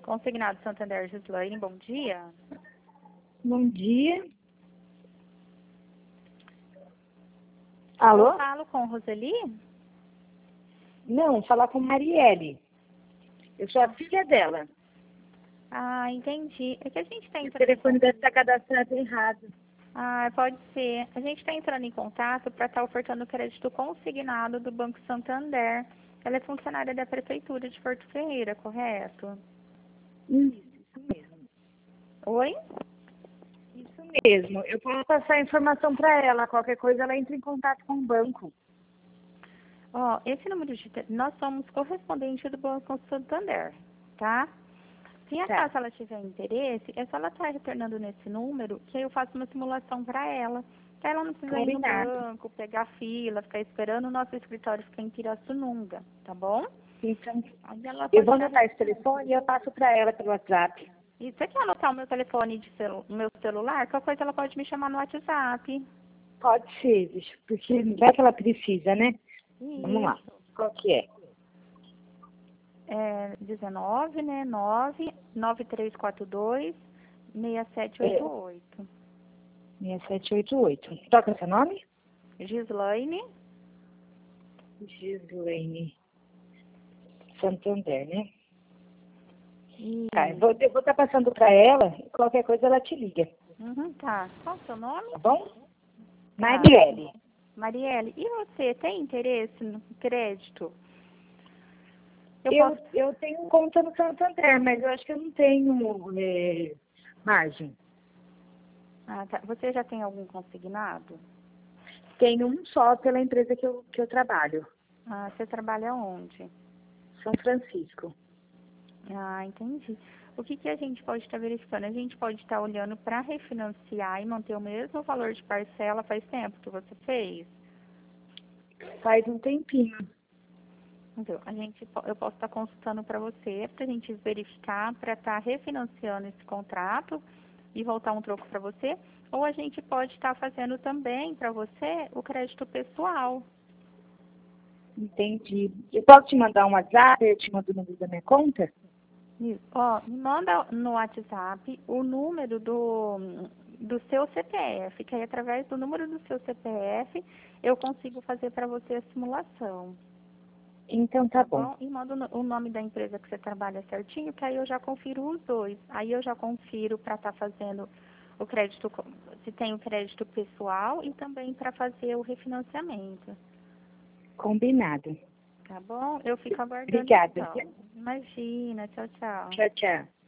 Consignado Santander, Gislaine, bom dia. Bom dia. Alô? Eu falo com Roseli? Não, falar com Marielle. Eu sou a filha dela. Ah, entendi. É que a gente está O entrando... telefone deve estar cadastrado errado. Ah, pode ser. A gente está entrando em contato para estar ofertando crédito consignado do Banco Santander. Ela é funcionária da Prefeitura de Porto Ferreira, correto? Isso mesmo. Oi? Isso mesmo. Eu posso passar a informação para ela. Qualquer coisa, ela entra em contato com o banco. Ó, esse número de... Nós somos correspondente do Banco Santander, tá? Se acaso ela tiver interesse, é só ela estar retornando nesse número, que aí eu faço uma simulação para ela. Pra ela não precisa ir no Combinado. banco, pegar fila, ficar esperando. O nosso escritório fica em Pirassununga, tá bom? Então, Aí ela eu pode vou estar... anotar esse telefone e eu passo para ela pelo WhatsApp. E você quer anotar o meu telefone de meu celular? Qualquer coisa ela pode me chamar no WhatsApp. Pode ser, bicho, porque vai que ela precisa, né? Vamos lá. Isso. Qual que é? É 19, né? 99342-6788. 6788. Toca seu nome? Gislaine. Gislaine Santander, né? E... Tá, eu vou estar passando para ela, qualquer coisa ela te liga, Uhum, tá. Qual o seu nome? tá bom? Tá. Marielle. Marielle, e você tem interesse no crédito? Eu posso... Eu tenho conta no Santander, mas eu acho que eu não tenho margem. Ah, tá. Você já tem algum consignado? Tenho um só pela empresa que eu trabalho, Ah, você trabalha onde? São Francisco. Ah, entendi. O que a gente pode estar verificando? A gente pode estar olhando para refinanciar e manter o mesmo valor de parcela. Faz tempo que você fez? Faz um tempinho. Então, eu posso estar consultando para você, para a gente verificar, para estar refinanciando esse contrato e voltar um troco para você. Ou a gente pode estar fazendo também para você o crédito pessoal. Entendi. Eu posso te mandar um WhatsApp, eu te mando o número da minha conta? Isso. Ó, me manda no WhatsApp o número do seu CPF, que aí através do número do seu CPF eu consigo fazer para você a simulação. Então tá bom. Bom? E manda o nome da empresa que você trabalha certinho, que aí eu já confiro os dois. Aí eu já confiro para estar fazendo o crédito, se tem o crédito pessoal e também para fazer o refinanciamento. Combinado. Tá bom? Eu fico aguardando Obrigada. então. Imagina, tchau, tchau. Tchau, tchau.